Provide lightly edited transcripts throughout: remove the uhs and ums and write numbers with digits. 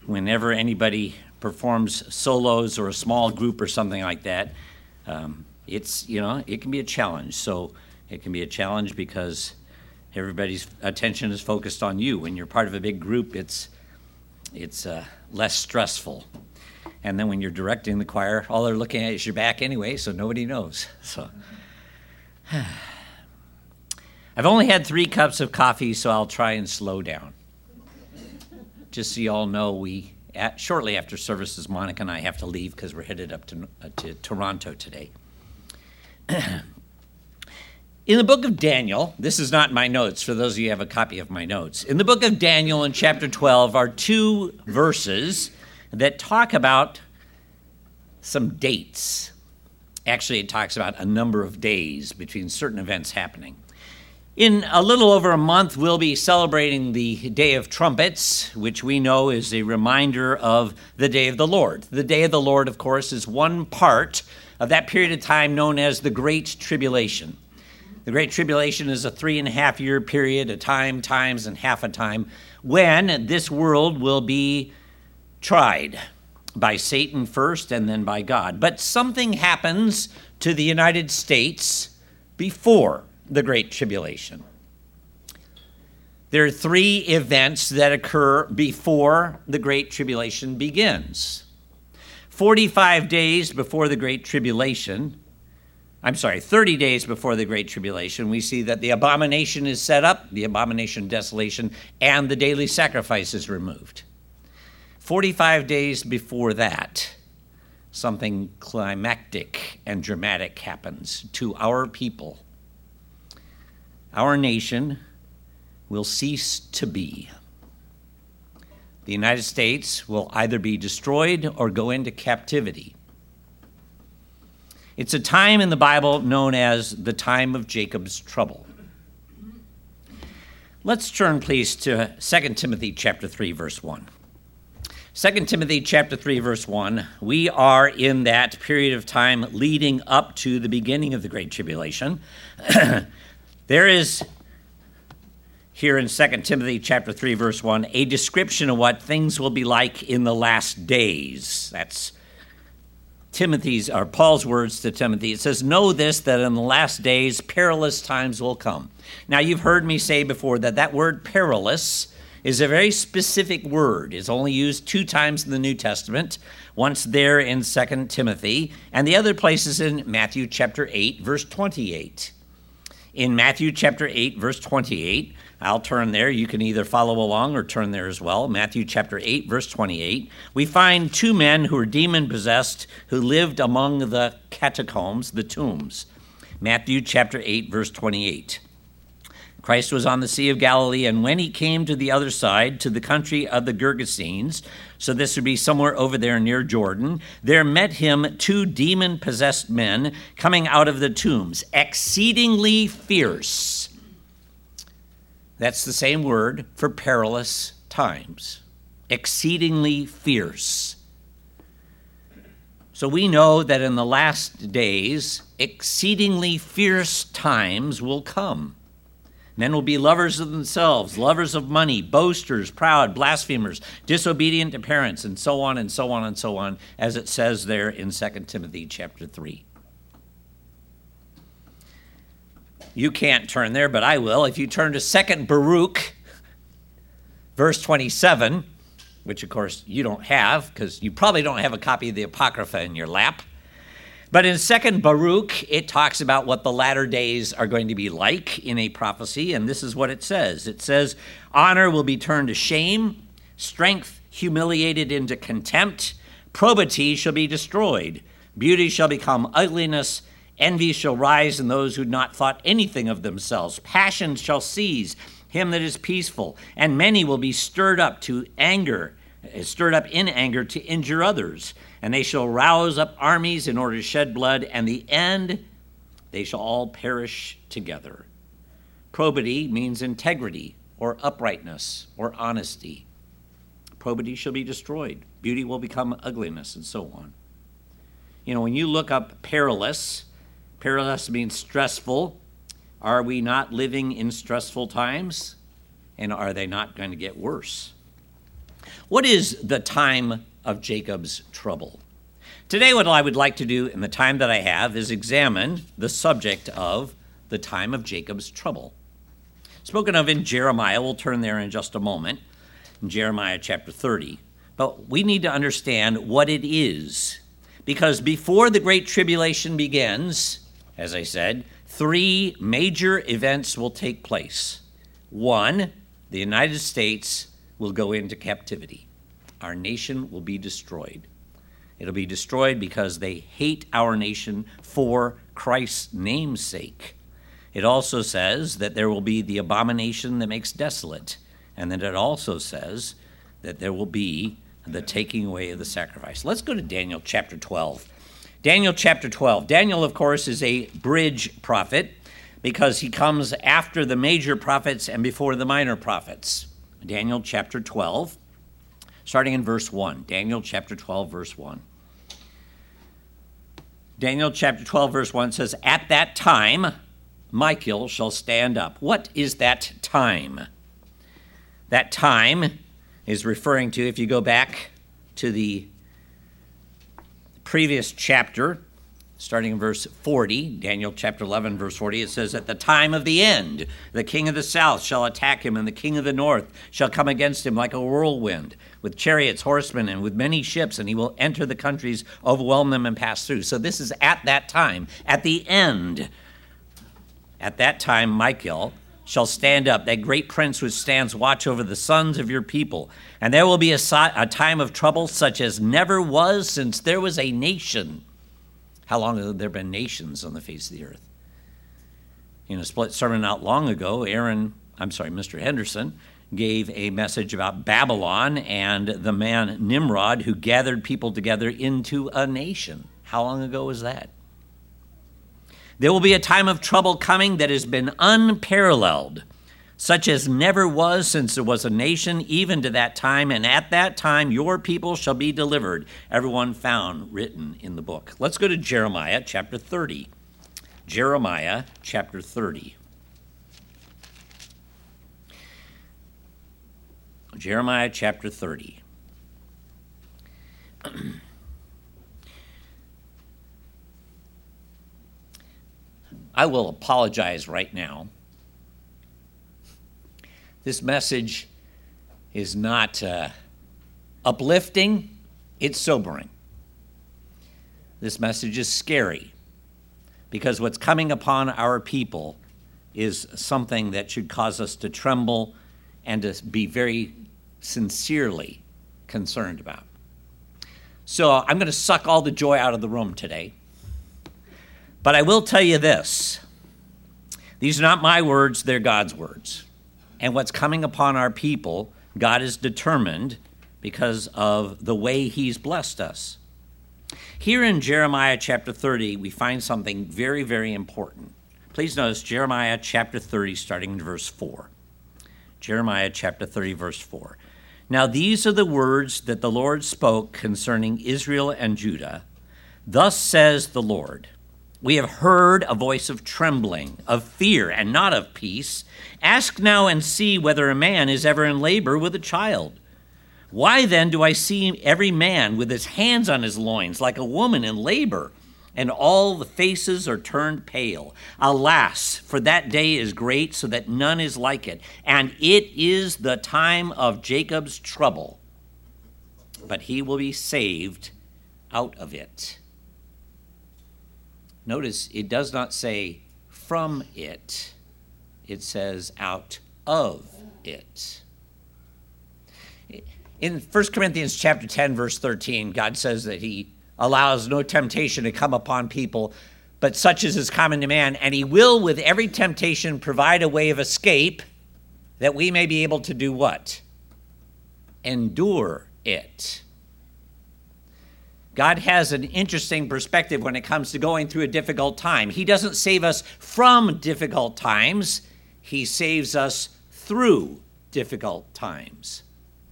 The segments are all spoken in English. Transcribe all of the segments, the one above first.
whenever anybody performs solos or a small group or something like that, it can be a challenge. So it can be a challenge because everybody's attention is focused on you. When you're part of a big group, it's less stressful. And then when you're directing the choir, all they're looking at is your back anyway, so nobody knows. So I've only had 3 cups of coffee, so I'll try and slow down. Just so you all know, shortly after services, Monica and I have to leave because we're headed up to Toronto today. In the book of Daniel, this is not my notes, for those of you who have a copy of my notes. In the book of Daniel in chapter 12 are 2 verses that talk about some dates. Actually, it talks about a number of days between certain events happening. In a little over a month, we'll be celebrating the Day of Trumpets, which we know is a reminder of the Day of the Lord. The Day of the Lord, of course, is one part of that period of time known as the Great Tribulation. The Great Tribulation is a 3.5-year period, a time, times, and half a time, when this world will be tried by Satan first and then by God. But something happens to the United States before the Great Tribulation. There are 3 events that occur before the Great Tribulation begins. 30 days before the Great Tribulation, we see that the abomination is set up, the abomination of desolation, and the daily sacrifice is removed. 45 days before that, something climactic and dramatic happens to our people. Our nation will cease to be. The United States will either be destroyed or go into captivity. It's a time in the Bible known as the time of Jacob's trouble. Let's turn, please, to 2 Timothy chapter 3, verse 1. 2 Timothy chapter 3, verse 1, we are in that period of time leading up to the beginning of the Great Tribulation. There is, here in 2 Timothy chapter 3, verse 1, a description of what things will be like in the last days. That's Paul's words to Timothy. It says, "Know this, that in the last days perilous times will come." Now, you've heard me say before that word perilous is a very specific word. It's only used 2 times in the New Testament, once there in 2 Timothy, and the other place is in Matthew chapter 8, verse 28. In Matthew chapter 8, verse 28, I'll turn there. You can either follow along or turn there as well. Matthew chapter 8, verse 28. We find 2 men who are demon-possessed who lived among the catacombs, the tombs. Matthew chapter 8, verse 28. Christ was on the Sea of Galilee, and when he came to the other side, to the country of the Gergesenes, so this would be somewhere over there near Jordan, there met him 2 demon-possessed men coming out of the tombs, exceedingly fierce. That's the same word for perilous times. Exceedingly fierce. So we know that in the last days, exceedingly fierce times will come. Men will be lovers of themselves, lovers of money, boasters, proud, blasphemers, disobedient to parents, and so on and so on and so on, as it says there in 2 Timothy chapter 3. You can't turn there, but I will. If you turn to 2 Baruch, verse 27, which of course you don't have, because you probably don't have a copy of the Apocrypha in your lap. But in 2 Baruch, it talks about what the latter days are going to be like in a prophecy, and this is what it says. It says, "Honor will be turned to shame, strength humiliated into contempt, probity shall be destroyed, beauty shall become ugliness, envy shall rise in those who had not thought anything of themselves, passion shall seize him that is peaceful, and many will be stirred up in anger to injure others. And they shall rouse up armies in order to shed blood, and the end, they shall all perish together." Probity means integrity or uprightness or honesty. Probity shall be destroyed. Beauty will become ugliness, and so on. You know, when you look up perilous means stressful. Are we not living in stressful times? And are they not going to get worse? What is the time of Jacob's trouble? Today, what I would like to do in the time that I have is examine the subject of the time of Jacob's trouble. Spoken of in Jeremiah, we'll turn there in just a moment, in Jeremiah chapter 30. But we need to understand what it is, because before the Great Tribulation begins, as I said, three major events will take place. One, the United States will go into captivity. Our nation will be destroyed. It'll be destroyed because they hate our nation for Christ's name's sake. It also says that there will be the abomination that makes desolate, and then it also says that there will be the taking away of the sacrifice. Let's go to Daniel chapter 12. Daniel chapter 12. Daniel, of course, is a bridge prophet because he comes after the major prophets and before the minor prophets. Daniel chapter 12, starting in verse 1. Daniel chapter 12, verse 1. Daniel chapter 12, verse 1 says, "At that time, Michael shall stand up." What is that time? That time is referring to, if you go back to the previous chapter, starting in verse 40, Daniel chapter 11, verse 40, it says, "At the time of the end, the king of the south shall attack him, and the king of the north shall come against him like a whirlwind, with chariots, horsemen, and with many ships, and he will enter the countries, overwhelm them, and pass through." So this is at that time, at the end. At that time, Michael shall stand up, that great prince which stands watch over the sons of your people. And there will be a time of trouble such as never was since there was a nation. How long have there been nations on the face of the earth? In a split sermon not long ago, Mr. Henderson gave a message about Babylon and the man Nimrod who gathered people together into a nation. How long ago was that? There will be a time of trouble coming that has been unparalleled, such as never was since there was a nation, even to that time, and at that time your people shall be delivered, everyone found written in the book. Let's go to Jeremiah chapter 30. Jeremiah chapter 30. Jeremiah chapter 30. I will apologize right now. This message is not uplifting, it's sobering. This message is scary because what's coming upon our people is something that should cause us to tremble and to be very sincerely concerned about. So I'm going to suck all the joy out of the room today. But I will tell you this. These are not my words, they're God's words. And what's coming upon our people, God is determined because of the way he's blessed us. Here in Jeremiah chapter 30, we find something very, very important. Please notice Jeremiah chapter 30, starting in verse 4. Jeremiah chapter 30, verse 4. "Now these are the words that the Lord spoke concerning Israel and Judah. Thus says the Lord, we have heard a voice of trembling, of fear, and not of peace. Ask now and see whether a man is ever in labor with a child. Why then do I see every man with his hands on his loins like a woman in labor, and all the faces are turned pale? Alas, for that day is great, so that none is like it, and it is the time of Jacob's trouble, but he will be saved out of it." Notice it does not say from it. It says out of it. In 1 Corinthians chapter 10, verse 13, God says that he allows no temptation to come upon people, but such as is common to man, and he will with every temptation provide a way of escape that we may be able to do what? Endure it. God has an interesting perspective when it comes to going through a difficult time. He doesn't save us from difficult times. He saves us through difficult times.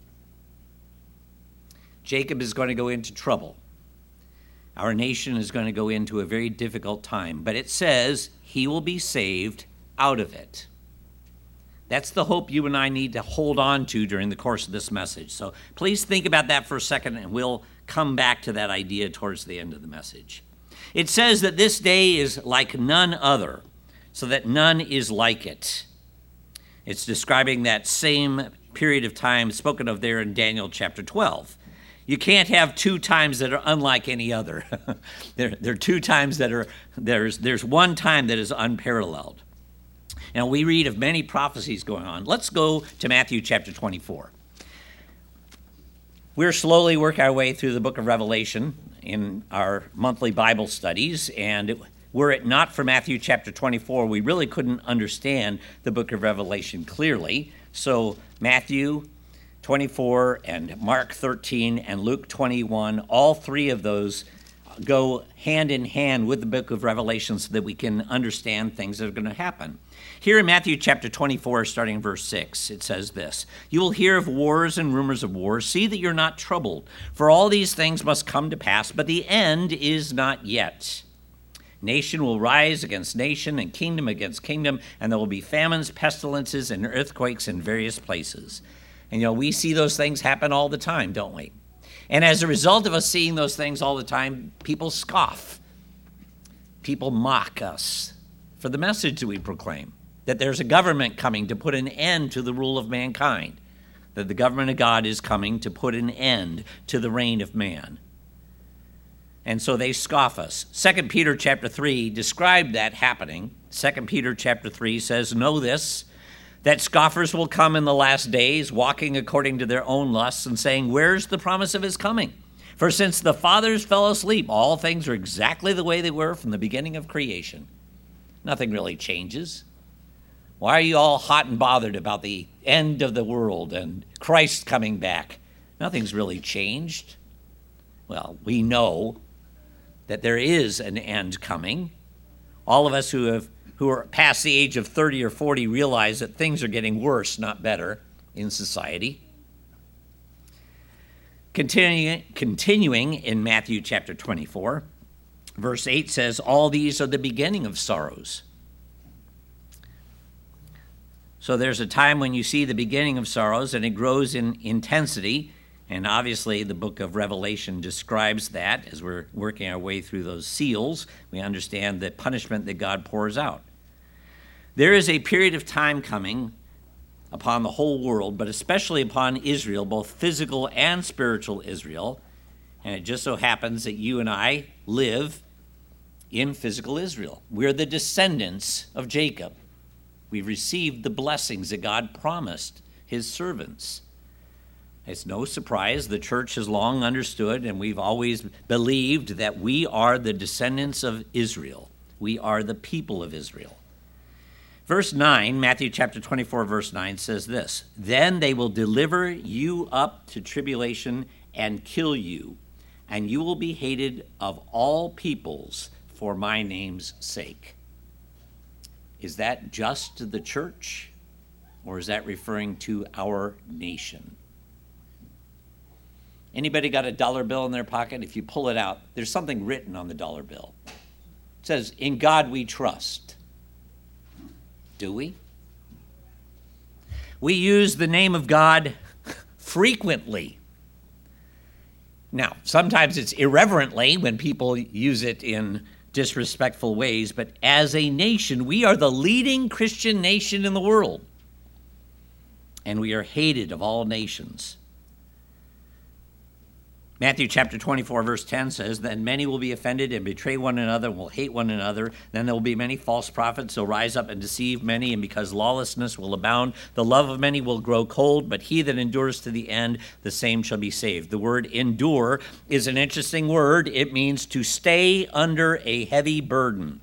Jacob is going to go into trouble. Our nation is going to go into a very difficult time, but it says he will be saved out of it. That's the hope you and I need to hold on to during the course of this message. So please think about that for a second, and we'll come back to that idea towards the end of the message. It says that this day is like none other, so that none is like it. It's describing that same period of time spoken of there in Daniel chapter 12. You can't have two times that are unlike any other. There are two times that are, there's one time that is unparalleled. And we read of many prophecies going on. Let's go to Matthew chapter 24. We're slowly working our way through the book of Revelation in our monthly Bible studies, and were it not for Matthew chapter 24, we really couldn't understand the book of Revelation clearly. So Matthew 24 and Mark 13 and Luke 21, all three of those go hand in hand with the book of Revelation so that we can understand things that are going to happen. Here in Matthew chapter 24, starting in verse 6, it says this: "You will hear of wars and rumors of wars. See that you're not troubled, for all these things must come to pass, but the end is not yet. Nation will rise against nation and kingdom against kingdom, and there will be famines, pestilences, and earthquakes in various places." And we see those things happen all the time, don't we? And as a result of us seeing those things all the time, people scoff. People mock us for the message that we proclaim, that there's a government coming to put an end to the rule of mankind, that the government of God is coming to put an end to the reign of man. And so they scoff us. 2 Peter chapter 3 described that happening. 2 Peter chapter 3 says, "Know this, that scoffers will come in the last days, walking according to their own lusts and saying, 'Where's the promise of his coming? For since the fathers fell asleep, all things are exactly the way they were from the beginning of creation.'" Nothing really changes. Why are you all hot and bothered about the end of the world and Christ coming back? Nothing's really changed. Well, we know that there is an end coming. All of us who are past the age of 30 or 40 realize that things are getting worse, not better, in society. Continuing in Matthew chapter 24, verse 8 says, "All these are the beginning of sorrows." So there's a time when you see the beginning of sorrows, and it grows in intensity. And obviously, the book of Revelation describes that. As we're working our way through those seals, we understand the punishment that God pours out. There is a period of time coming upon the whole world, but especially upon Israel, both physical and spiritual Israel. And it just so happens that you and I live in physical Israel. We're the descendants of Jacob. We've received the blessings that God promised his servants. It's no surprise the church has long understood, and we've always believed, that we are the descendants of Israel. We are the people of Israel. Verse 9, Matthew chapter 24, verse 9 says this: "Then they will deliver you up to tribulation and kill you, and you will be hated of all peoples for my name's sake." Is that just the church, or is that referring to our nation? Anybody got a dollar bill in their pocket? If you pull it out, there's something written on the dollar bill. It says, "In God we trust." Do we? We use the name of God frequently. Now, sometimes it's irreverently when people use it in disrespectful ways, but as a nation, we are the leading Christian nation in the world, and we are hated of all nations. Matthew chapter 24, verse 10 says, "Then many will be offended and betray one another and will hate one another. Then there will be many false prophets who will rise up and deceive many, and because lawlessness will abound, the love of many will grow cold, but he that endures to the end, the same shall be saved." The word endure is an interesting word. It means to stay under a heavy burden.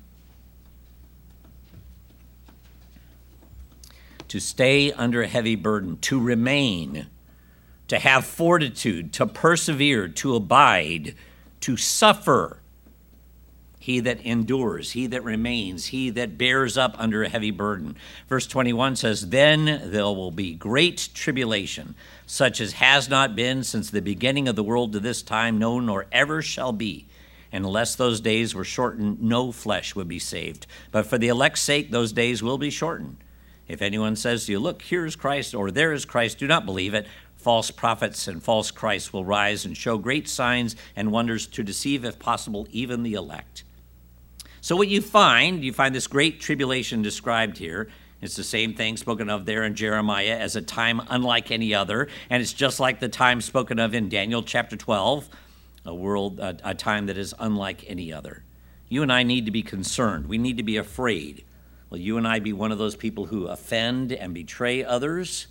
To stay under a heavy burden, to remain, to have fortitude, to persevere, to abide, to suffer. He that endures, he that remains, he that bears up under a heavy burden. Verse 21 says, "Then there will be great tribulation, such as has not been since the beginning of the world to this time, no, nor ever shall be. And unless those days were shortened, no flesh would be saved. But for the elect's sake, those days will be shortened. If anyone says to you, look, here is Christ, or there is Christ, do not believe it. False prophets and false Christs will rise and show great signs and wonders to deceive, if possible, even the elect. So what you find this great tribulation described here. It's the same thing spoken of there in Jeremiah as a time unlike any other, and it's just like the time spoken of in Daniel chapter 12, a time that is unlike any other. You and I need to be concerned. We need to be afraid. Will you and I be one of those people who offend and betray others?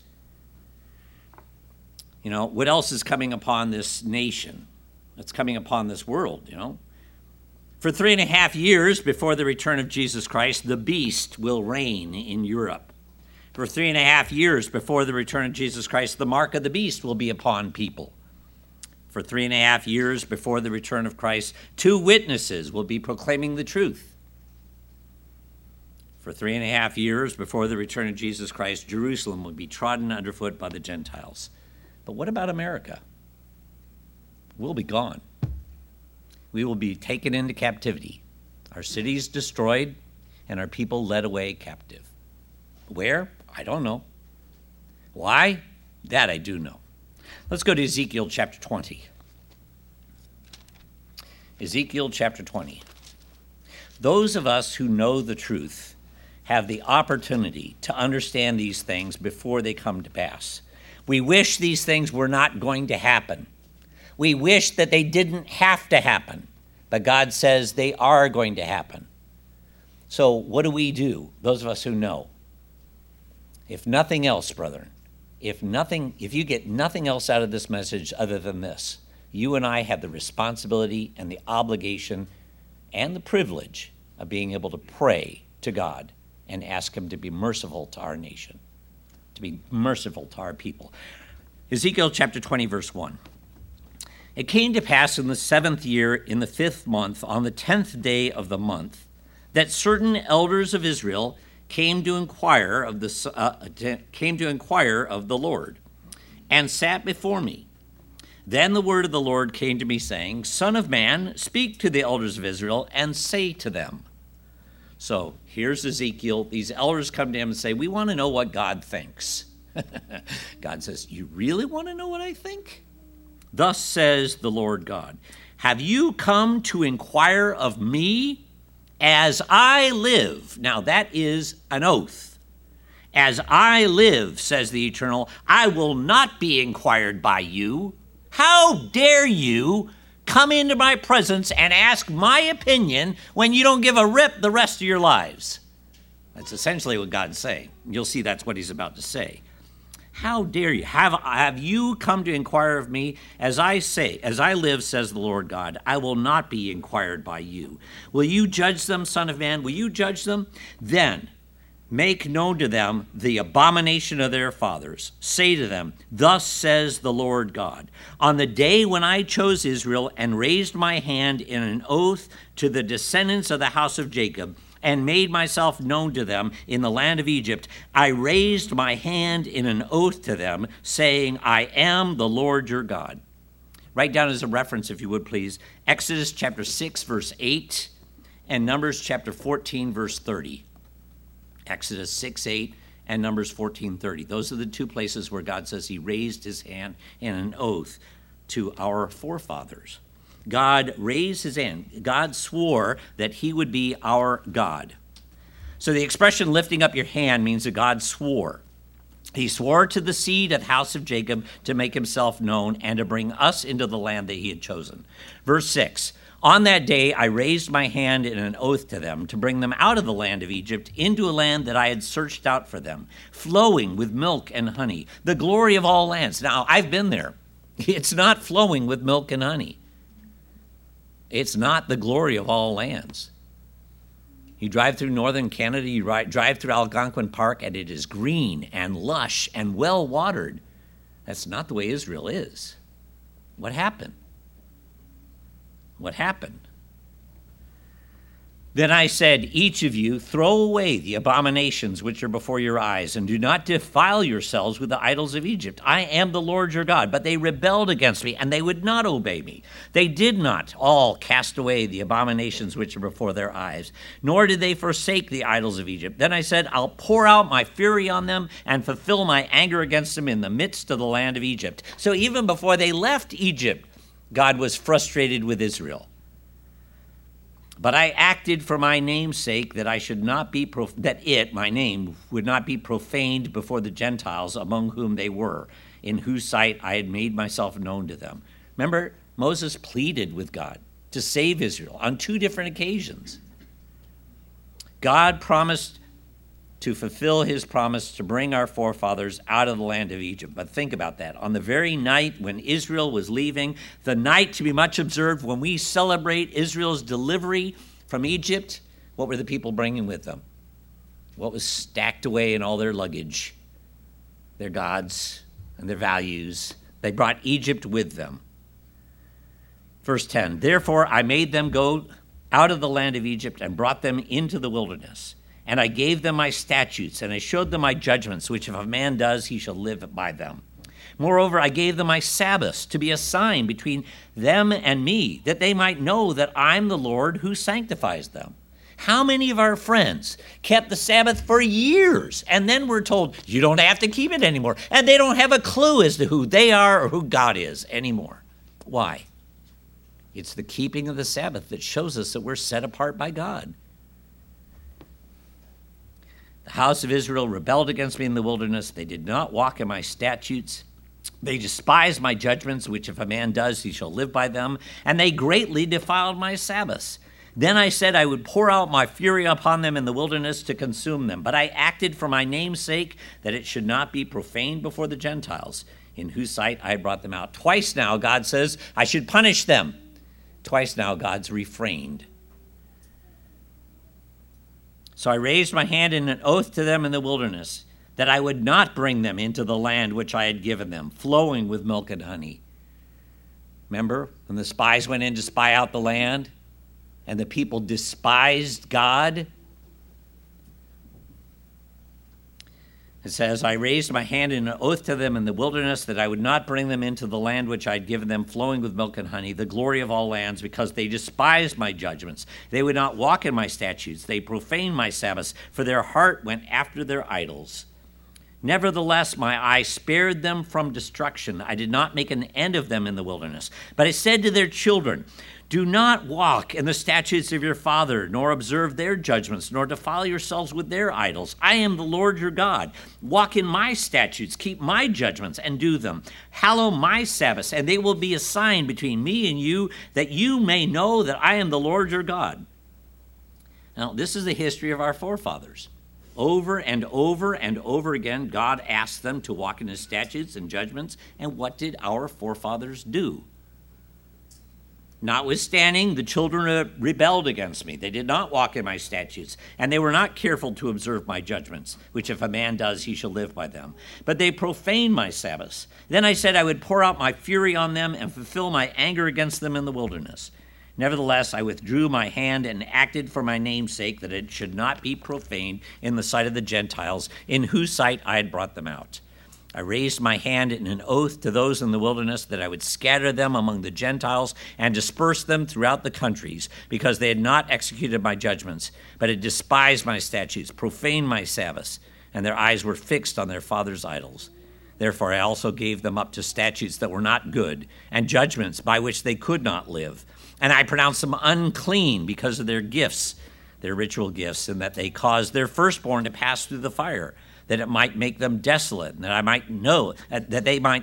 You know, what else is coming upon this nation? That's coming upon this world, you know? For 3.5 years before the return of Jesus Christ, the beast will reign in Europe. For 3.5 years before the return of Jesus Christ, the mark of the beast will be upon people. For 3.5 years before the return of Christ, 2 witnesses will be proclaiming the truth. For 3.5 years before the return of Jesus Christ, Jerusalem will be trodden underfoot by the Gentiles. But what about America? We'll be gone. We will be taken into captivity, our cities destroyed, and our people led away captive. Where? I don't know. Why? That I do know. Let's go to Ezekiel chapter 20. Ezekiel chapter 20. Those of us who know the truth have the opportunity to understand these things before they come to pass. We wish these things were not going to happen. We wish that they didn't have to happen, but God says they are going to happen. So what do? Those of us who know? If nothing else, brethren, if you get nothing else out of this message other than this, you and I have the responsibility and the obligation and the privilege of being able to pray to God and ask him to be merciful to our nation, to be merciful to our people. Ezekiel chapter 20, verse 1. It came to pass in the 7th year, in the 5th month, on the 10th day of the month, that certain elders of Israel came to inquire of the Lord, and sat before me. Then the word of the Lord came to me, saying, Son of man, speak to the elders of Israel, and say to them. So here's Ezekiel. These elders come to him and say, we want to know what God thinks. God says, you really want to know what I think? Thus says the Lord God, have you come to inquire of me? As I live. Now that is an oath. As I live, says the Eternal, I will not be inquired by you. How dare you come into my presence and ask my opinion when you don't give a rip the rest of your lives? That's essentially what God's saying. You'll see that's what he's about to say. How dare you? Have you come to inquire of me? As I live, says the Lord God, I will not be inquired by you. Will you judge them, Son of man? Will you judge them? Then make known to them the abomination of their fathers. Say to them, thus says the Lord God, on the day when I chose Israel and raised my hand in an oath to the descendants of the house of Jacob, and made myself known to them in the land of Egypt, I raised my hand in an oath to them, saying, I am the Lord your God. Write down as a reference, if you would please, Exodus chapter 6, verse 8, and Numbers chapter 14, verse 30. Exodus 6, 8, and Numbers 14, 30. Those are the 2 places where God says he raised his hand in an oath to our forefathers. God raised his hand. God swore that he would be our God. So the expression lifting up your hand means that God swore. He swore to the seed of the house of Jacob to make himself known and to bring us into the land that he had chosen. Verse 6, on that day I raised my hand in an oath to them to bring them out of the land of Egypt into a land that I had searched out for them, flowing with milk and honey, the glory of all lands. Now, I've been there. It's not flowing with milk and honey. It's not the glory of all lands. You drive through northern Canada, you drive through Algonquin Park, and it is green and lush and well-watered. That's not the way Israel is. What happened? What happened? Then I said, each of you throw away the abominations which are before your eyes, and do not defile yourselves with the idols of Egypt. I am the Lord your God. But they rebelled against me, and they would not obey me. They did not all cast away the abominations which are before their eyes, nor did they forsake the idols of Egypt. Then I said, I'll pour out my fury on them and fulfill my anger against them in the midst of the land of Egypt. So even before they left Egypt, God was frustrated with Israel. But I acted for my name's sake that I should not be my name, would not be profaned before the Gentiles among whom they were, in whose sight I had made myself known to them. Remember, Moses pleaded with God to save Israel on 2 different occasions. God promised to fulfill his promise to bring our forefathers out of the land of Egypt. But think about that. On the very night when Israel was leaving, the night to be much observed when we celebrate Israel's delivery from Egypt, what were the people bringing with them? What was stacked away in all their luggage? Their gods and their values. They brought Egypt with them. Verse 10, therefore I made them go out of the land of Egypt and brought them into the wilderness. And I gave them my statutes, and I showed them my judgments, which if a man does, he shall live by them. Moreover, I gave them my Sabbaths to be a sign between them and me, that they might know that I'm the Lord who sanctifies them. How many of our friends kept the Sabbath for years, and then we're told, you don't have to keep it anymore, and they don't have a clue as to who they are or who God is anymore? Why? It's the keeping of the Sabbath that shows us that we're set apart by God. The house of Israel rebelled against me in the wilderness. They did not walk in my statutes. They despised my judgments, which if a man does, he shall live by them. And they greatly defiled my Sabbaths. Then I said I would pour out my fury upon them in the wilderness to consume them. But I acted for my name's sake, that it should not be profaned before the Gentiles, in whose sight I brought them out. Twice now, God says, I should punish them. Twice now, God's refrained. So I raised my hand in an oath to them in the wilderness, that I would not bring them into the land which I had given them, flowing with milk and honey. Remember when the spies went in to spy out the land, and the people despised God? It says, I raised my hand in an oath to them in the wilderness that I would not bring them into the land which I had given them, flowing with milk and honey, the glory of all lands, because they despised my judgments. They would not walk in my statutes. They profaned my Sabbaths, for their heart went after their idols. Nevertheless, my eye spared them from destruction. I did not make an end of them in the wilderness. But I said to their children, do not walk in the statutes of your father, nor observe their judgments, nor defile yourselves with their idols. I am the Lord your God. Walk in my statutes, keep my judgments, and do them. Hallow my Sabbaths, and they will be a sign between me and you, that you may know that I am the Lord your God. Now, this is the history of our forefathers. Over and over and over again, God asked them to walk in his statutes and judgments, and what did our forefathers do? Notwithstanding, the children rebelled against me. They did not walk in my statutes, and they were not careful to observe my judgments, which if a man does, he shall live by them. But they profaned my Sabbaths. Then I said I would pour out my fury on them and fulfill my anger against them in the wilderness. Nevertheless, I withdrew my hand and acted for my name's sake, that it should not be profaned in the sight of the Gentiles, in whose sight I had brought them out. I raised my hand in an oath to those in the wilderness that I would scatter them among the Gentiles and disperse them throughout the countries, because they had not executed my judgments, but had despised my statutes, profaned my Sabbaths, and their eyes were fixed on their fathers' idols. Therefore I also gave them up to statutes that were not good, and judgments by which they could not live. And I pronounced them unclean because of their gifts, their ritual gifts, and that they caused their firstborn to pass through the fire, that it might make them desolate, and that I might know, that they might,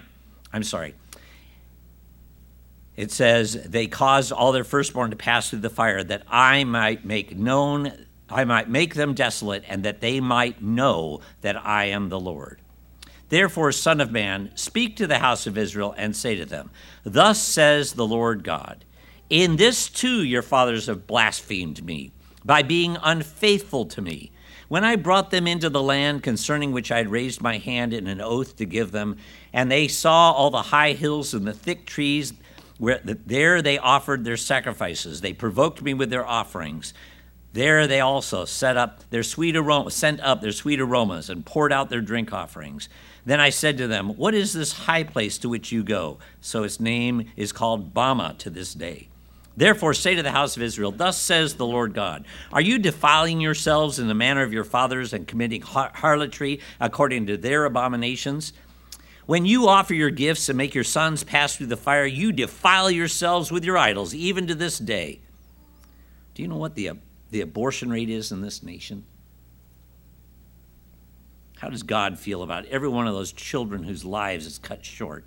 it says, they caused all their firstborn to pass through the fire, that I might make them desolate, and that they might know that I am the Lord. Therefore, Son of Man, speak to the house of Israel and say to them, thus says the Lord God, in this too your fathers have blasphemed me, by being unfaithful to me. When I brought them into the land concerning which I had raised my hand in an oath to give them, and they saw all the high hills and the thick trees, there they offered their sacrifices. They provoked me with their offerings. There they also sent up their sweet aromas and poured out their drink offerings. Then I said to them, what is this high place to which you go? So its name is called Bama to this day. Therefore say to the house of Israel, thus says the Lord God, are you defiling yourselves in the manner of your fathers and committing harlotry according to their abominations? When you offer your gifts and make your sons pass through the fire, you defile yourselves with your idols, even to this day. Do you know what the abortion rate is in this nation? How does God feel about every one of those children whose lives is cut short?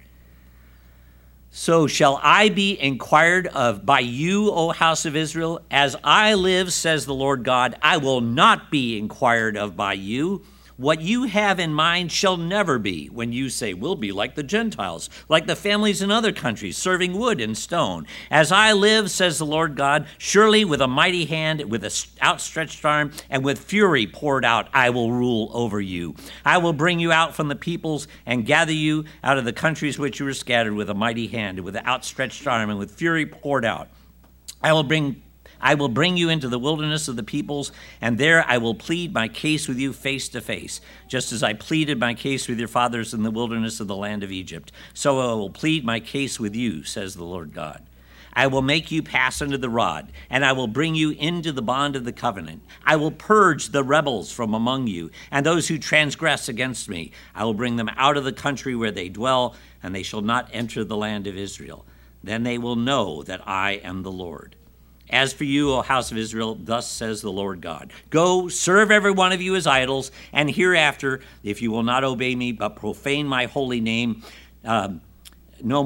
So shall I be inquired of by you, O house of Israel? As I live, says the Lord God, I will not be inquired of by you. What you have in mind shall never be when you say, we'll be like the Gentiles, like the families in other countries, serving wood and stone. As I live, says the Lord God, surely with a mighty hand, with an outstretched arm, and with fury poured out, I will rule over you. I will bring you out from the peoples and gather you out of the countries which you were scattered with a mighty hand, with an outstretched arm, and with fury poured out. I will bring you into the wilderness of the peoples, and there I will plead my case with you face to face, just as I pleaded my case with your fathers in the wilderness of the land of Egypt. So I will plead my case with you, says the Lord God. I will make you pass under the rod, and I will bring you into the bond of the covenant. I will purge the rebels from among you, and those who transgress against me. I will bring them out of the country where they dwell, and they shall not enter the land of Israel. Then they will know that I am the Lord. As for you, O house of Israel, thus says the Lord God, go, serve every one of you as idols, and hereafter, if you will not obey me, but profane my holy name, no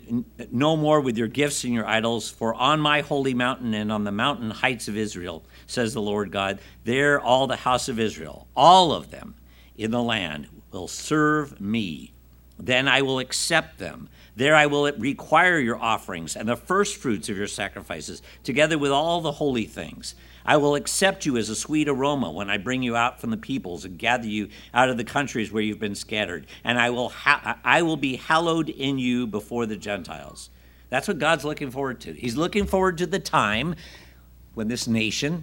more with your gifts and your idols, for on my holy mountain and on the mountain heights of Israel, says the Lord God, there all the house of Israel, all of them in the land, will serve me. Then I will accept them. There I will require your offerings and the first fruits of your sacrifices, together with all the holy things. I will accept you as a sweet aroma when I bring you out from the peoples and gather you out of the countries where you've been scattered. And I will be hallowed in you before the Gentiles. That's what God's looking forward to. He's looking forward to the time when this nation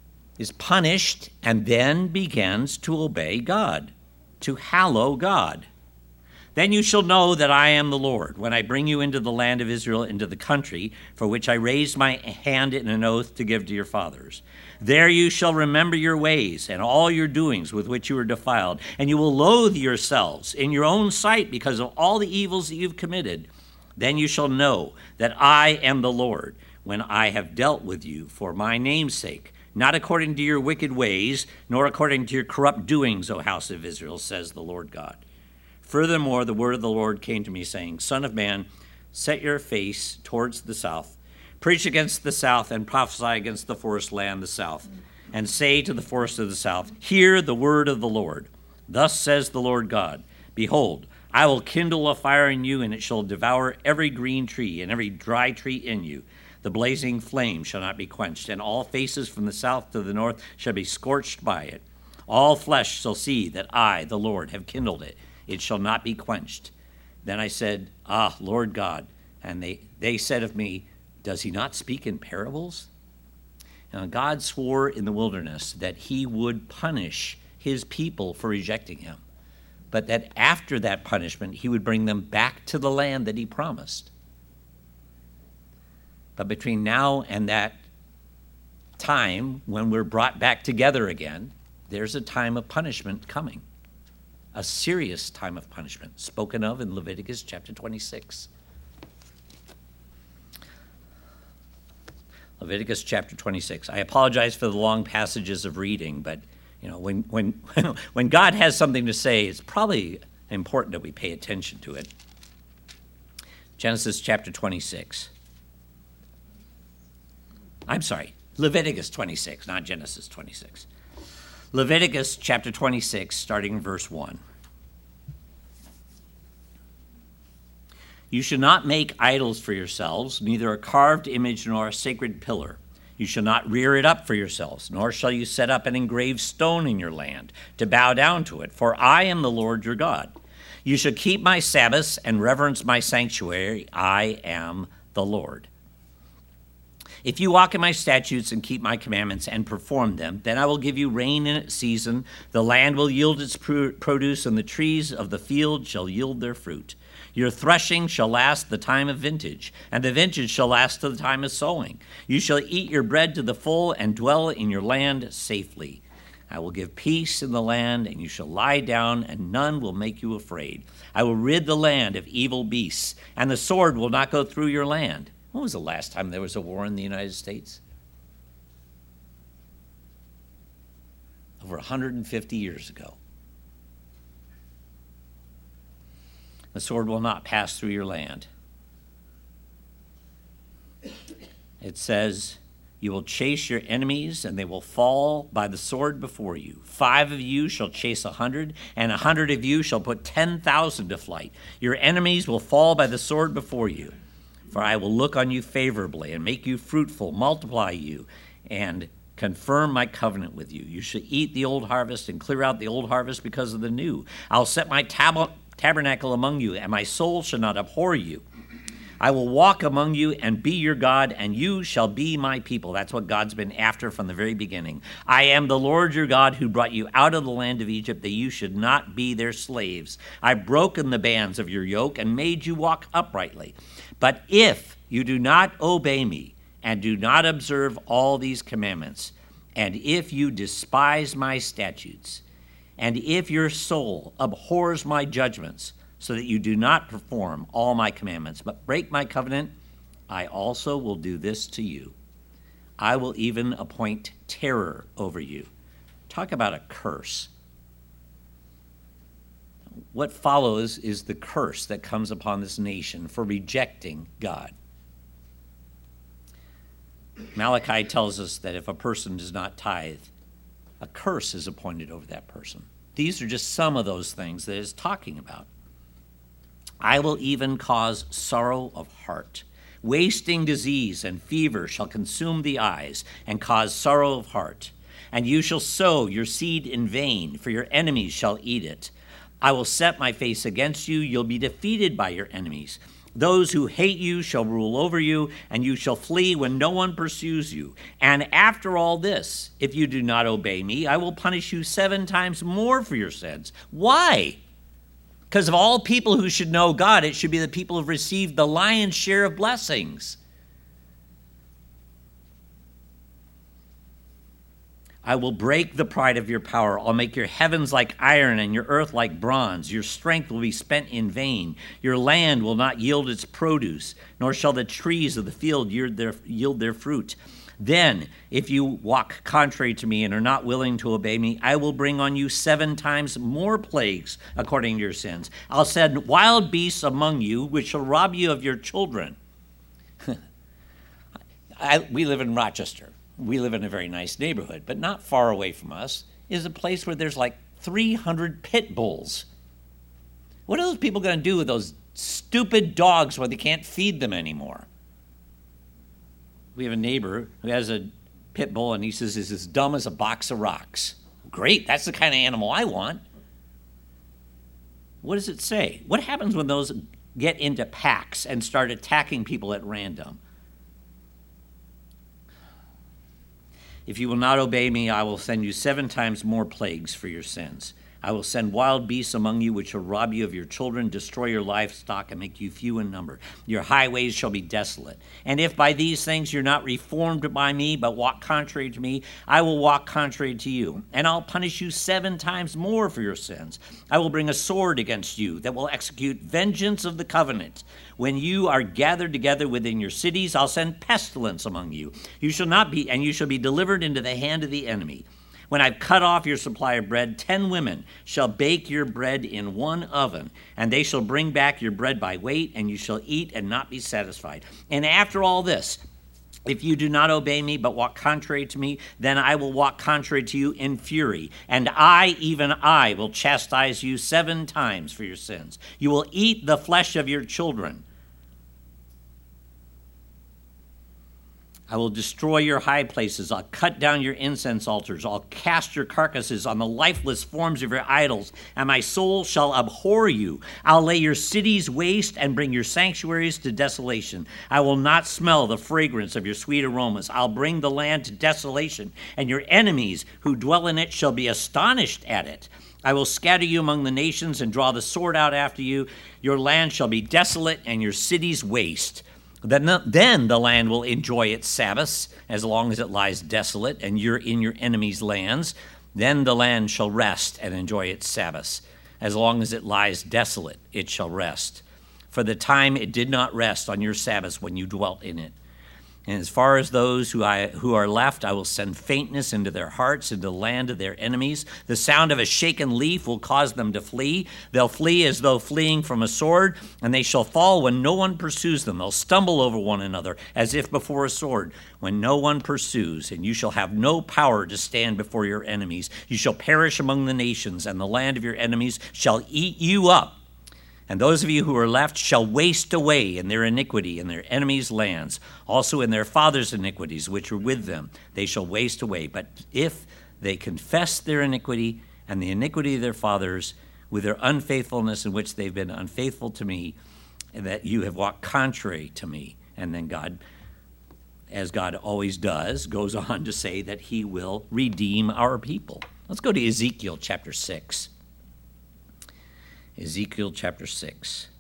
is punished and then begins to obey God, to hallow God. Then you shall know that I am the Lord, when I bring you into the land of Israel, into the country for which I raised my hand in an oath to give to your fathers. There you shall remember your ways and all your doings with which you were defiled, and you will loathe yourselves in your own sight because of all the evils that you've committed. Then you shall know that I am the Lord, when I have dealt with you for my name's sake, not according to your wicked ways, nor according to your corrupt doings, O house of Israel, says the Lord God. Furthermore, the word of the Lord came to me, saying, Son of man, set your face towards the south, preach against the south, and prophesy against the forest land, the south, and say to the forest of the south, hear the word of the Lord. Thus says the Lord God, behold, I will kindle a fire in you, and it shall devour every green tree and every dry tree in you. The blazing flame shall not be quenched, and all faces from the south to the north shall be scorched by it. All flesh shall see that I, the Lord, have kindled it. It shall not be quenched. Then I said, Lord God. And they said of me, does he not speak in parables? Now God swore in the wilderness that he would punish his people for rejecting him, but that after that punishment, he would bring them back to the land that he promised. But between now and that time, when we're brought back together again, there's a time of punishment coming. A serious time of punishment spoken of in Leviticus chapter 26. Leviticus chapter 26. I apologize for the long passages of reading, but when God has something to say, it's probably important that we pay attention to it. Genesis chapter 26. I'm sorry, Leviticus 26, not Genesis 26. Leviticus chapter 26, starting in verse 1. You shall not make idols for yourselves, neither a carved image nor a sacred pillar. You shall not rear it up for yourselves, nor shall you set up an engraved stone in your land to bow down to it, for I am the Lord your God. You shall keep my Sabbaths and reverence my sanctuary. I am the Lord. If you walk in my statutes and keep my commandments and perform them, then I will give you rain in its season, the land will yield its produce, and the trees of the field shall yield their fruit. Your threshing shall last the time of vintage, and the vintage shall last to the time of sowing. You shall eat your bread to the full and dwell in your land safely. I will give peace in the land, and you shall lie down, and none will make you afraid. I will rid the land of evil beasts, and the sword will not go through your land. When was the last time there was a war in the United States? Over 150 years ago. The sword will not pass through your land. It says, you will chase your enemies, and they will fall by the sword before you. 5 of you shall chase 100, and 100 of you shall put 10,000 to flight. Your enemies will fall by the sword before you. For I will look on you favorably and make you fruitful, multiply you, and confirm my covenant with you. You shall eat the old harvest and clear out the old harvest because of the new. I'll set my tabernacle among you, and my soul shall not abhor you. I will walk among you and be your God, and you shall be my people. That's what God's been after from the very beginning. I am the Lord your God who brought you out of the land of Egypt, that you should not be their slaves. I've broken the bands of your yoke and made you walk uprightly. But if you do not obey me and do not observe all these commandments, and if you despise my statutes, and if your soul abhors my judgments, so that you do not perform all my commandments, but break my covenant, I also will do this to you. I will even appoint terror over you. Talk about a curse. What follows is the curse that comes upon this nation for rejecting God. Malachi tells us that if a person does not tithe, a curse is appointed over that person. These are just some of those things that it's talking about. I will even cause sorrow of heart. Wasting disease and fever shall consume the eyes and cause sorrow of heart. And you shall sow your seed in vain, for your enemies shall eat it. I will set my face against you. You'll be defeated by your enemies. Those who hate you shall rule over you, and you shall flee when no one pursues you. And after all this, if you do not obey me, I will punish you 7 times more for your sins. Why? Because of all people who should know God, it should be the people who have received the lion's share of blessings. I will break the pride of your power. I'll make your heavens like iron and your earth like bronze. Your strength will be spent in vain. Your land will not yield its produce, nor shall the trees of the field yield their fruit. Then, if you walk contrary to me and are not willing to obey me, I will bring on you 7 times more plagues according to your sins. I'll send wild beasts among you, which shall rob you of your children. We live in Rochester. We live in a very nice neighborhood, but not far away from us is a place where there's like 300 pit bulls. What are those people going to do with those stupid dogs when they can't feed them anymore? We have a neighbor who has a pit bull, and he says it's as dumb as a box of rocks. Great, that's the kind of animal I want. What does it say? What happens when those get into packs and start attacking people at random? If you will not obey me, I will send you 7 times more plagues for your sins. I will send wild beasts among you, which shall rob you of your children, destroy your livestock, and make you few in number. Your highways shall be desolate. And if by these things you're not reformed by me, but walk contrary to me, I will walk contrary to you. And I'll punish you 7 times more for your sins. I will bring a sword against you that will execute vengeance of the covenant. When you are gathered together within your cities, I'll send pestilence among you. You shall be delivered into the hand of the enemy. When I've cut off your supply of bread, 10 women shall bake your bread in one oven, and they shall bring back your bread by weight, and you shall eat and not be satisfied. And after all this, if you do not obey me but walk contrary to me, then I will walk contrary to you in fury, and even I, will chastise you 7 times for your sins. You will eat the flesh of your children. I will destroy your high places. I'll cut down your incense altars. I'll cast your carcasses on the lifeless forms of your idols, and my soul shall abhor you. I'll lay your cities waste and bring your sanctuaries to desolation. I will not smell the fragrance of your sweet aromas. I'll bring the land to desolation, and your enemies who dwell in it shall be astonished at it. I will scatter you among the nations and draw the sword out after you. Your land shall be desolate and your cities waste. Then the land will enjoy its Sabbaths as long as it lies desolate and you're in your enemies' lands. Then the land shall rest and enjoy its Sabbaths. As long as it lies desolate, it shall rest. For the time it did not rest on your Sabbaths when you dwelt in it. And as far as those who are left, I will send faintness into their hearts, into the land of their enemies. The sound of a shaken leaf will cause them to flee. They'll flee as though fleeing from a sword, and they shall fall when no one pursues them. They'll stumble over one another as if before a sword, when no one pursues, and you shall have no power to stand before your enemies. You shall perish among the nations, and the land of your enemies shall eat you up. And those of you who are left shall waste away in their iniquity in their enemies' lands, also in their fathers' iniquities which are with them. They shall waste away. But if they confess their iniquity and the iniquity of their fathers with their unfaithfulness in which they've been unfaithful to me, and that you have walked contrary to me. And then God, as God always does, goes on to say that he will redeem our people. Let's go to Ezekiel chapter 6. Ezekiel chapter 6.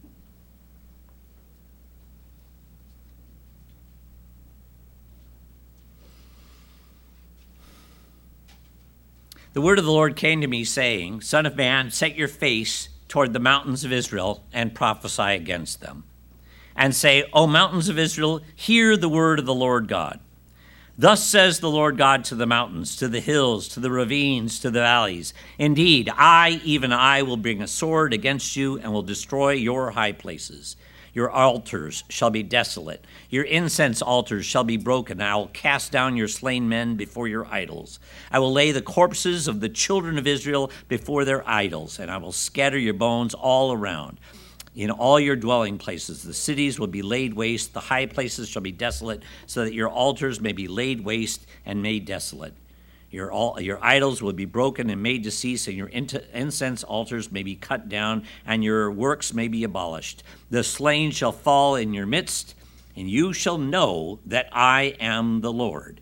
The word of the Lord came to me, saying, Son of man, set your face toward the mountains of Israel and prophesy against them. And say, O mountains of Israel, hear the word of the Lord God. Thus says the Lord God to the mountains, to the hills, to the ravines, to the valleys. Indeed, I, even I, will bring a sword against you and will destroy your high places. Your altars shall be desolate. Your incense altars shall be broken. I will cast down your slain men before your idols. I will lay the corpses of the children of Israel before their idols, and I will scatter your bones all around. In all your dwelling places, the cities will be laid waste, the high places shall be desolate, so that your altars may be laid waste and made desolate. Your idols will be broken and made to cease, and your incense altars may be cut down, and your works may be abolished. The slain shall fall in your midst, and you shall know that I am the Lord.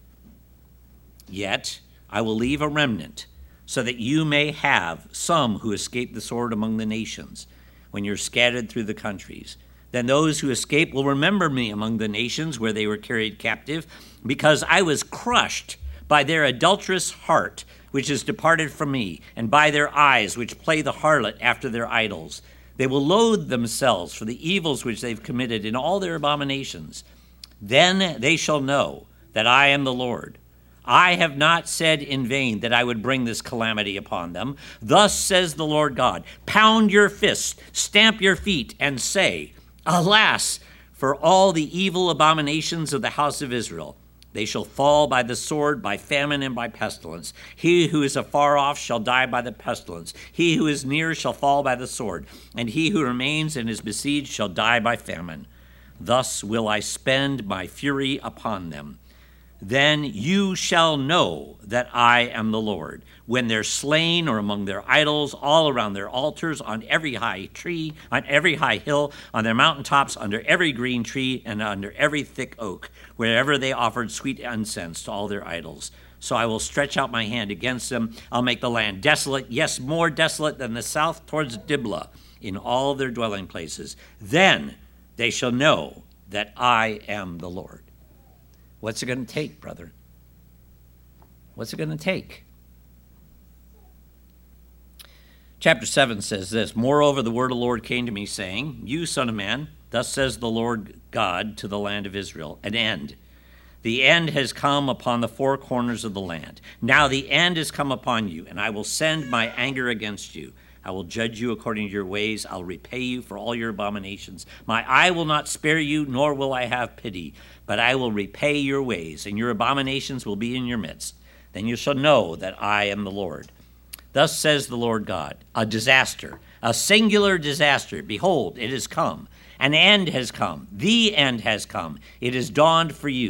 Yet I will leave a remnant, so that you may have some who escape the sword among the nations, when you're scattered through the countries. Then those who escape will remember me among the nations where they were carried captive, because I was crushed by their adulterous heart, which is departed from me, and by their eyes, which play the harlot after their idols. They will loathe themselves for the evils which they've committed in all their abominations. Then they shall know that I am the Lord. I have not said in vain that I would bring this calamity upon them. Thus says the Lord God, pound your fists, stamp your feet, and say, Alas, for all the evil abominations of the house of Israel. They shall fall by the sword, by famine, and by pestilence. He who is afar off shall die by the pestilence. He who is near shall fall by the sword, and he who remains and is besieged shall die by famine. Thus will I spend my fury upon them. Then you shall know that I am the Lord, when they're slain or among their idols, all around their altars, on every high tree, on every high hill, on their mountaintops, under every green tree, and under every thick oak, wherever they offered sweet incense to all their idols. So I will stretch out my hand against them. I'll make the land desolate, yes, more desolate than the south towards Diblah, in all their dwelling places. Then they shall know that I am the Lord. What's it going to take, brother? What's it going to take? Chapter 7 says this, Moreover, the word of the Lord came to me, saying, You, son of man, thus says the Lord God to the land of Israel, an end. The end has come upon the four corners of the land. Now the end has come upon you, and I will send my anger against you. I will judge you according to your ways. I'll repay you for all your abominations. My eye will not spare you, nor will I have pity, but I will repay your ways, and your abominations will be in your midst. Then you shall know that I am the Lord. Thus says the Lord God, a disaster, a singular disaster. Behold, it has come. An end has come. The end has come. It has dawned for you.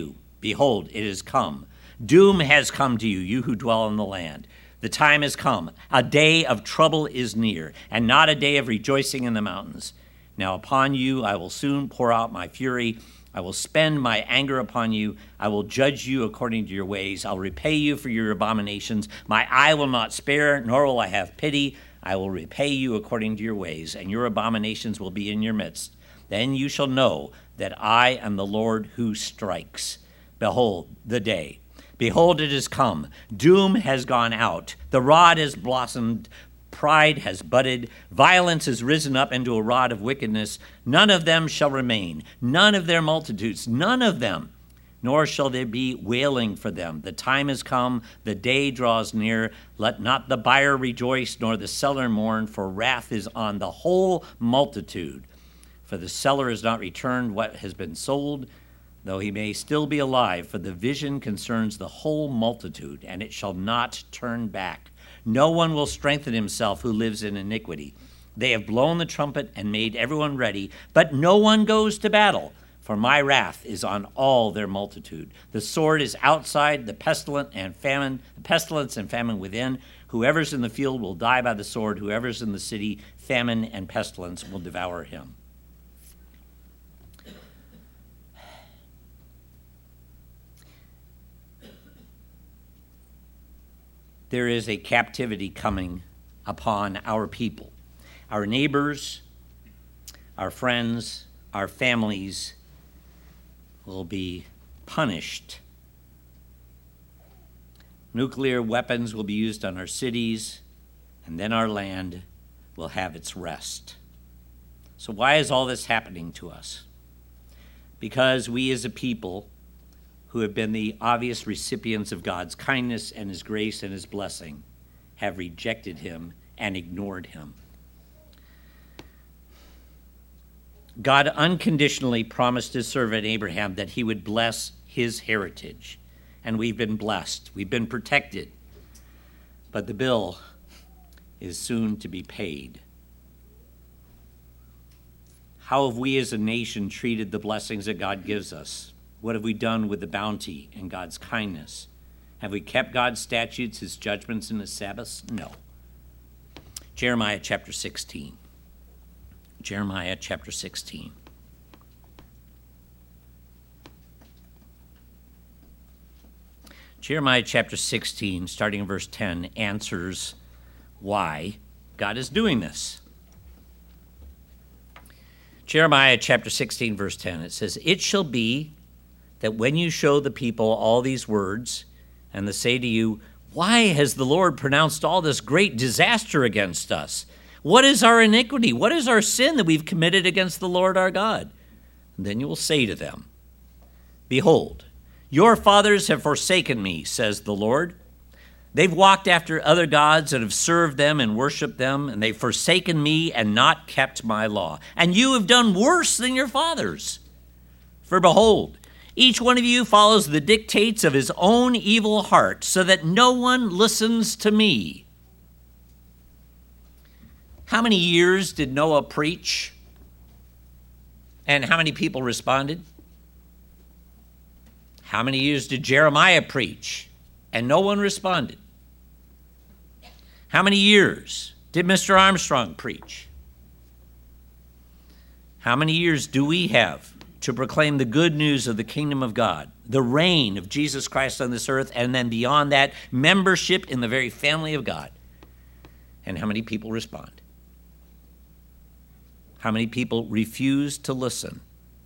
Behold, it has come. Doom has come to you, you who dwell in the land. The time has come. A day of trouble is near, and not a day of rejoicing in the mountains. Now upon you I will soon pour out my fury. I will spend my anger upon you. I will judge you according to your ways. I'll repay you for your abominations. My eye will not spare, nor will I have pity. I will repay you according to your ways, and your abominations will be in your midst. Then you shall know that I am the Lord who strikes. Behold, the day. Behold, it has come. Doom has gone out. The rod has blossomed. Pride has budded. Violence has risen up into a rod of wickedness. None of them shall remain. None of their multitudes. None of them. Nor shall there be wailing for them. The time has come. The day draws near. Let not the buyer rejoice, nor the seller mourn, for wrath is on the whole multitude. For the seller has not returned what has been sold, though he may still be alive, for the vision concerns the whole multitude, and it shall not turn back. No one will strengthen himself who lives in iniquity. They have blown the trumpet and made everyone ready, but no one goes to battle, for my wrath is on all their multitude. The sword is outside, the pestilence and famine within. Whoever's in the field will die by the sword. Whoever's in the city, famine and pestilence will devour him. There is a captivity coming upon our people. Our neighbors, our friends, our families will be punished. Nuclear weapons will be used on our cities, and then our land will have its rest. So why is all this happening to us? Because we as a people who have been the obvious recipients of God's kindness and his grace and his blessing, have rejected him and ignored him. God unconditionally promised his servant Abraham that he would bless his heritage, and we've been blessed. We've been protected, but the bill is soon to be paid. How have we as a nation treated the blessings that God gives us? What have we done with the bounty and God's kindness? Have we kept God's statutes, his judgments, and his Sabbaths? No. Jeremiah chapter 16. Jeremiah chapter 16. Jeremiah chapter 16, starting in verse 10, answers why God is doing this. Jeremiah chapter 16, verse 10, it says, "It shall be that when you show the people all these words, and they say to you, 'Why has the Lord pronounced all this great disaster against us? What is our iniquity? What is our sin that we've committed against the Lord our God?' And then you will say to them, 'Behold, your fathers have forsaken me, says the Lord. They've walked after other gods and have served them and worshiped them, and they've forsaken me and not kept my law. And you have done worse than your fathers. For behold, each one of you follows the dictates of his own evil heart, so that no one listens to me.'" How many years did Noah preach? And how many people responded? How many years did Jeremiah preach? And no one responded. How many years did Mr. Armstrong preach? How many years do we have to proclaim the good news of the kingdom of God, the reign of Jesus Christ on this earth, and then beyond that, membership in the very family of God? And how many people respond? How many people refuse to listen?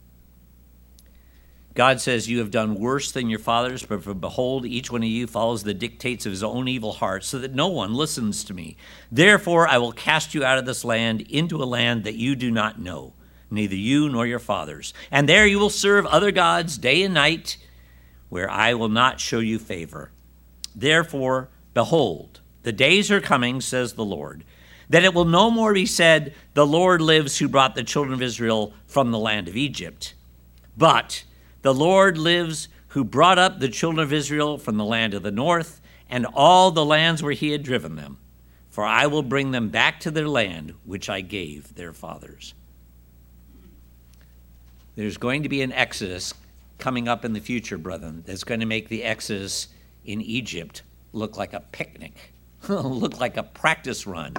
God says, "You have done worse than your fathers, but behold, each one of you follows the dictates of his own evil heart, so that no one listens to me. Therefore, I will cast you out of this land into a land that you do not know, neither you nor your fathers. And there you will serve other gods day and night, where I will not show you favor. Therefore, behold, the days are coming, says the Lord, that it will no more be said, 'The Lord lives who brought the children of Israel from the land of Egypt,' but 'The Lord lives who brought up the children of Israel from the land of the north and all the lands where he had driven them. For I will bring them back to their land, which I gave their fathers.'" There's going to be an exodus coming up in the future, brethren, that's going to make the Exodus in Egypt look like a picnic, look like a practice run.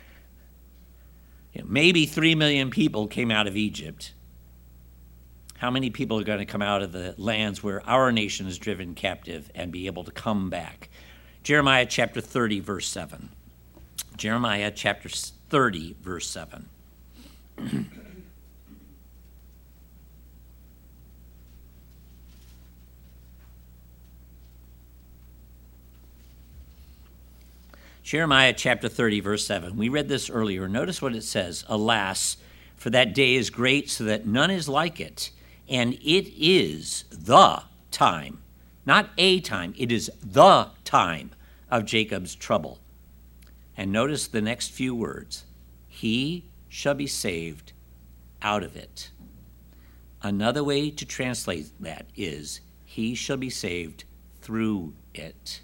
Maybe 3 million people came out of Egypt. How many people are going to come out of the lands where our nation is driven captive and be able to come back? Jeremiah chapter 30, verse 7. Jeremiah chapter 30, verse 7. Jeremiah chapter 30, verse 7. We read this earlier. Notice what it says. Alas, for that day is great, so that none is like it. And it is the time, not a time, it is the time of Jacob's trouble. And notice the next few words. He shall be saved out of it. Another way to translate that is, he shall be saved through it.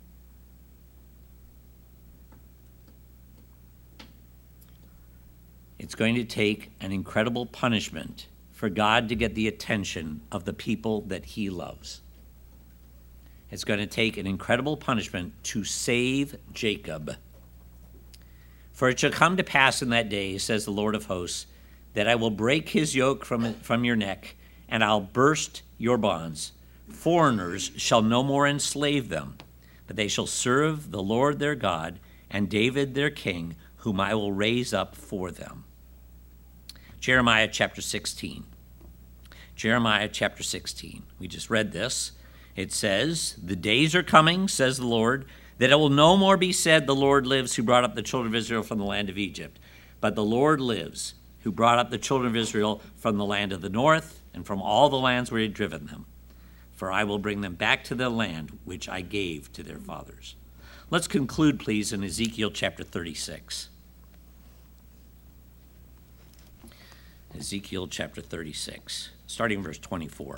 It's going to take an incredible punishment for God to get the attention of the people that he loves. It's going to take an incredible punishment to save Jacob. For it shall come to pass in that day, says the Lord of hosts, that I will break his yoke from your neck, and I'll burst your bonds. Foreigners shall no more enslave them, but they shall serve the Lord their God and David their king, whom I will raise up for them. Jeremiah chapter 16. Jeremiah chapter 16. We just read this. It says, the days are coming, says the Lord, that it will no more be said, the Lord lives who brought up the children of Israel from the land of Egypt. But the Lord lives who brought up the children of Israel from the land of the north and from all the lands where he had driven them. For I will bring them back to the land which I gave to their fathers. Let's conclude, please, in Ezekiel chapter 36. Ezekiel chapter 36, starting in verse 24.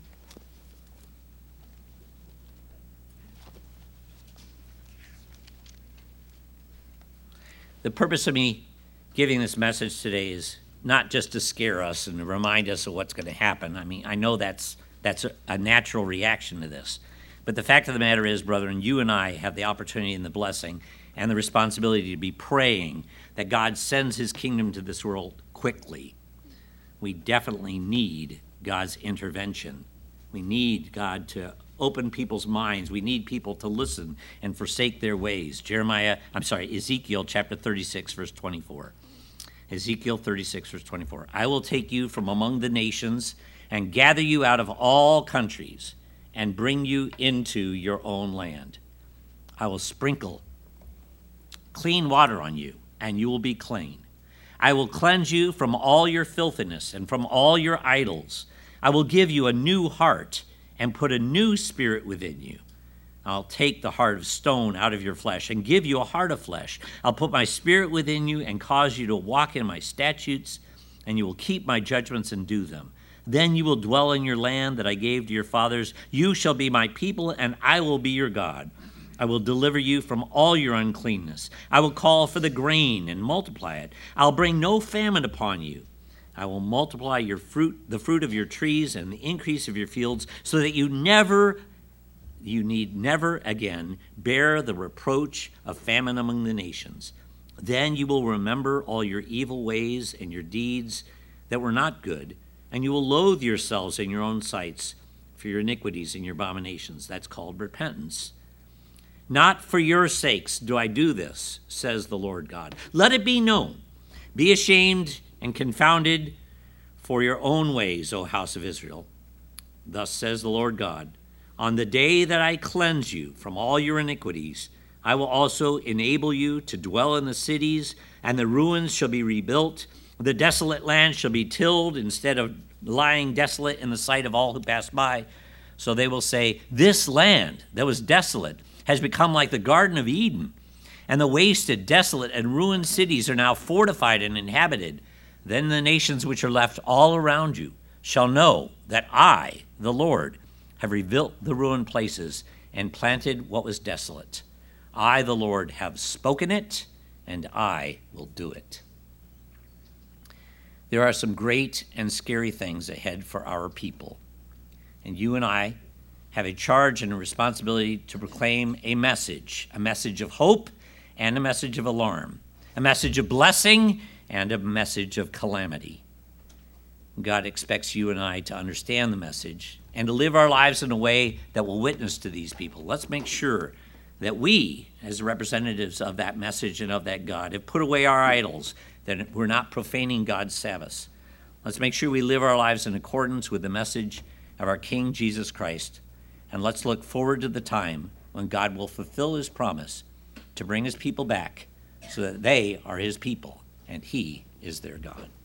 The purpose of me giving this message today is not just to scare us and to remind us of what's going to happen. I mean, I know that's a natural reaction to this. But the fact of the matter is, brethren, you and I have the opportunity and the blessing and the responsibility to be praying that God sends his kingdom to this world quickly. We definitely need God's intervention. We need God to open people's minds. We need people to listen and forsake their ways. Ezekiel chapter 36, verse 24. Ezekiel 36, verse 24. I will take you from among the nations and gather you out of all countries and bring you into your own land. I will sprinkle clean water on you, and you will be clean. I will cleanse you from all your filthiness and from all your idols. I will give you a new heart and put a new spirit within you. I'll take the heart of stone out of your flesh and give you a heart of flesh. I'll put my spirit within you and cause you to walk in my statutes, and you will keep my judgments and do them. Then you will dwell in your land that I gave to your fathers. You shall be my people, and I will be your God. I will deliver you from all your uncleanness. I will call for the grain and multiply it. I'll bring no famine upon you. I will multiply your fruit, the fruit of your trees and the increase of your fields, so that you need never again bear the reproach of famine among the nations. Then you will remember all your evil ways and your deeds that were not good, and you will loathe yourselves in your own sights for your iniquities and your abominations. That's called repentance. Not for your sakes do I do this, says the Lord God. Let it be known. Be ashamed and confounded for your own ways, O house of Israel. Thus says the Lord God, on the day that I cleanse you from all your iniquities, I will also enable you to dwell in the cities, and the ruins shall be rebuilt. The desolate land shall be tilled instead of lying desolate in the sight of all who pass by. So they will say, this land that was desolate has become like the Garden of Eden, and the wasted, desolate, and ruined cities are now fortified and inhabited. Then the nations which are left all around you shall know that I, the Lord, have rebuilt the ruined places and planted what was desolate. I, the Lord, have spoken it, and I will do it. There are some great and scary things ahead for our people. And you and I have a charge and a responsibility to proclaim a message of hope and a message of alarm, a message of blessing and a message of calamity. God expects you and I to understand the message and to live our lives in a way that will witness to these people. Let's make sure that we, as representatives of that message and of that God, have put away our idols, that we're not profaning God's Sabbaths. Let's make sure we live our lives in accordance with the message of our King Jesus Christ. And let's look forward to the time when God will fulfill his promise to bring his people back so that they are his people and he is their God.